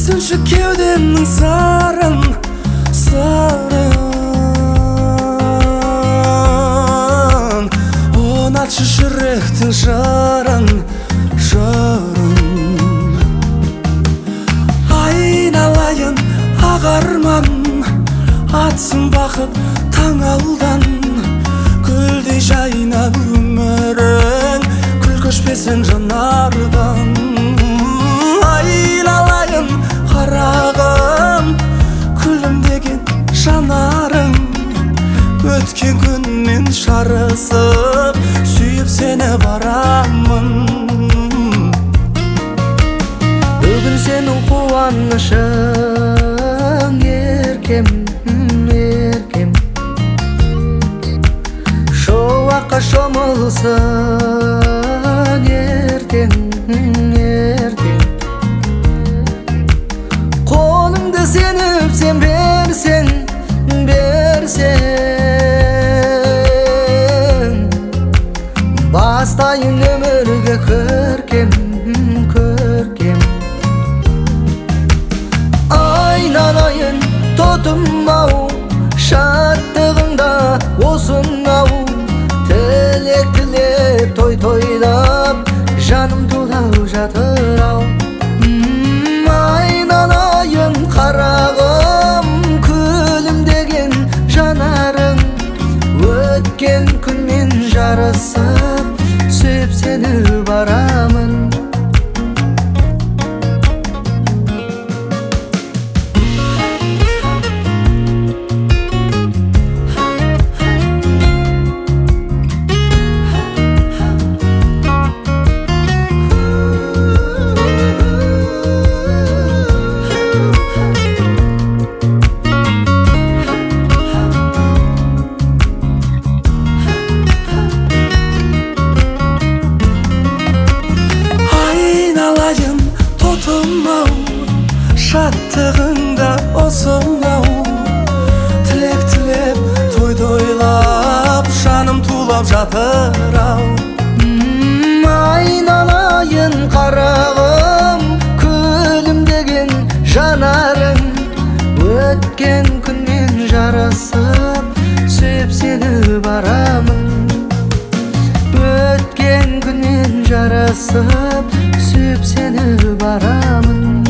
Түсінші кеудемнің сарын, сарын. Ұнатшы жүректің жарын, жарын. Айналайын ақ арман, атсын бақыт таң алдан. Гүлдей жайнап өмірің, күл көшпесін жанардан. Айналайын қарағым, күлімдеген жанарың. Өткен күнмен жарысып, сүйіп сені барамын. Бүгін сенің қуанышың, еркем, еркем. Шуаққа шомылсын, ертең, ертең. Қолыңды сен өпсем, берсең, берсең. Бастайын өмірге көркем, көркем. Айналайын тотым-ау, шаттығыңда осың-ау. Тілек тілеп, той тойлап, жаным тулау жатыр-ау. Айналайын қарағым, күлімдеген жанарың. Өткен күнмен жарысып, сүйіп сені барамын. Тотым-ау, шаттығыңда осың-ау. Тілек тілеп, той тойлап, жаным тулап жатыр-ау. Айналайын қарағым, күлімдеген жанарың. Өткен күнмен жарысып, сүйіп сені барамын. Өткен күнмен жарысып, сүйіп сені барамын.